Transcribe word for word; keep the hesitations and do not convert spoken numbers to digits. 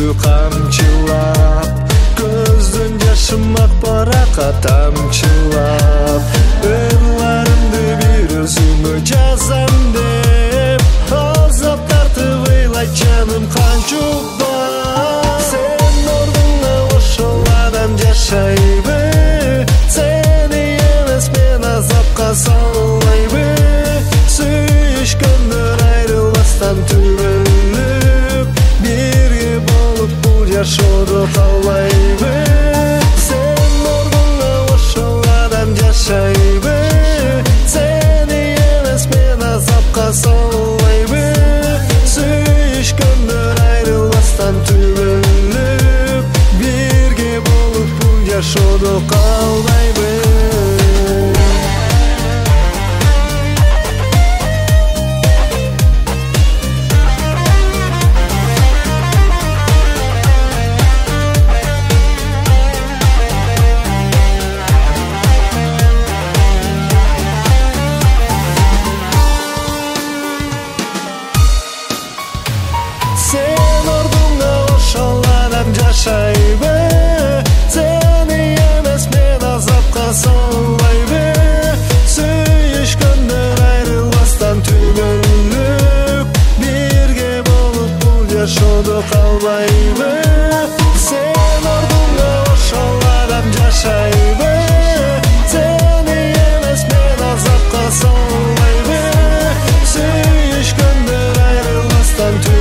камчылап, көздөн жашым ак баракка тамчылап, ырларымды бир өзүмө жазам деп, азап тартып ыйлайт жаным канчук бар. Сен ордуңа ошол адам жашайбы, сени эмес мен азапка салбайбы, сүйүшкөндөр айрылбастан түбөлүп, бирге болуп бул жашоодо калбайбы. Сен ордуңа ошол адам жашайбы, сени эмес мен азапка салбайбы, сүйүшкөндөр айрылбастан түбөлүп, бирге болуп бул жашоодо калбайбы. Sen ордуңа ошол адам жашайбы, сени эмес мен азапка салбайбы, сүйүшкөндөр айрылбастан түбөлүп, бирге болуп бул жашоодо калбайбы. Сен ордуңа ошол адам жашайбы, сени эмес мен азапка салбайбы, сүйүшкөндөр айрылбастан